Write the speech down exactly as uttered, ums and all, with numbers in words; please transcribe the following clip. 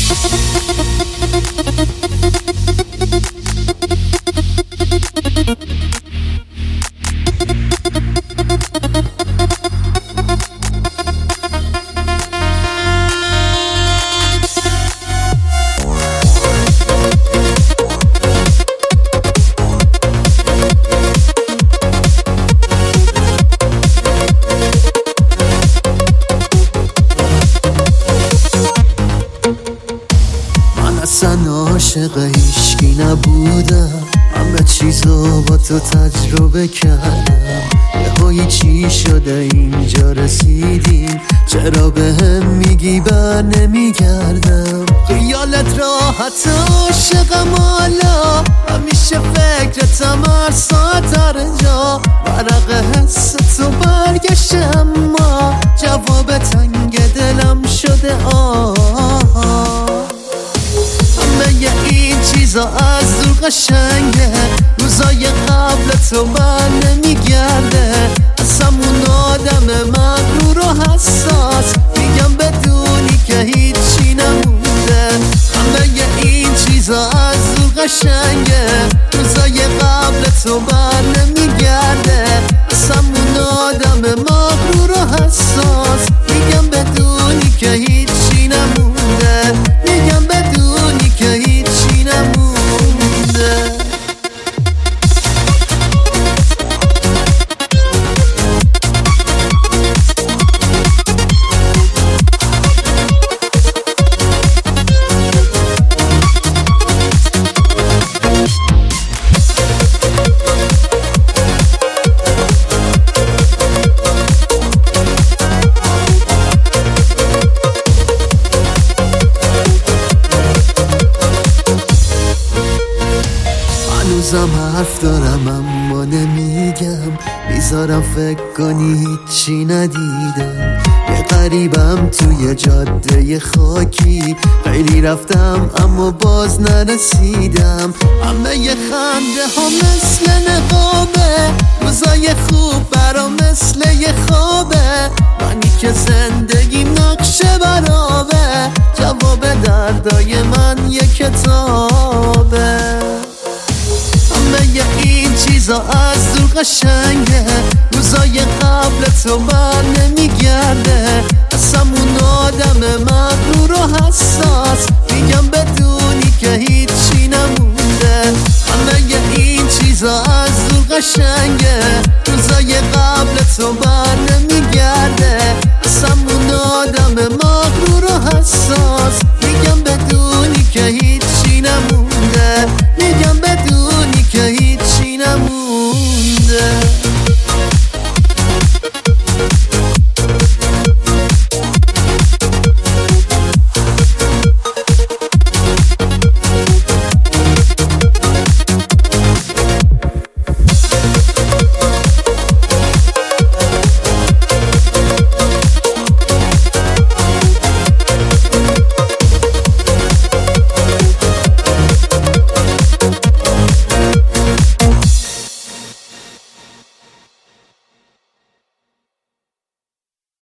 اصلا عاشق هیشکی نبودم، همه چیزو با تو تجربه کردم. یهو چی شده اینجا رسیدیم، چرا به هم میگی بر نمیگردم؟ خیالت راحت عاشقم حالا، همیشه فکرتم هر ساعت هر جا. ورق حس تو برگشته اما جواب تنگ دلم شده آه. همه این چیزا از دور قشنگه، روزای قبل تو بر نمیگرده. از همون آدم مغرور و حساس میگم بدونی که هیچی نمونده. همه این چیزا از دور قشنگه، روزای قبل تو بر نمیگرده. از همون آدم مغرور و حساس میگم بدونی که هیچی نمونده. میگم بدونی که هیچی نمونده. هنوزم حرف دارم اما نمیگم، میذارم فکر کنی هیچی ندیدم. یه غریبم توی جاده خاکی، خیلی رفتم اما باز نرسیدم. همه یه خنده ها مثل نقابه، روزای خوب برام مثل یه خوابه. منی که زندگیم نقشه برابه، جواب دردای من یه کتابه. همه این چیزا از دور قشنگه، روزای قبل تو بر نمیگرده. از همون آدم من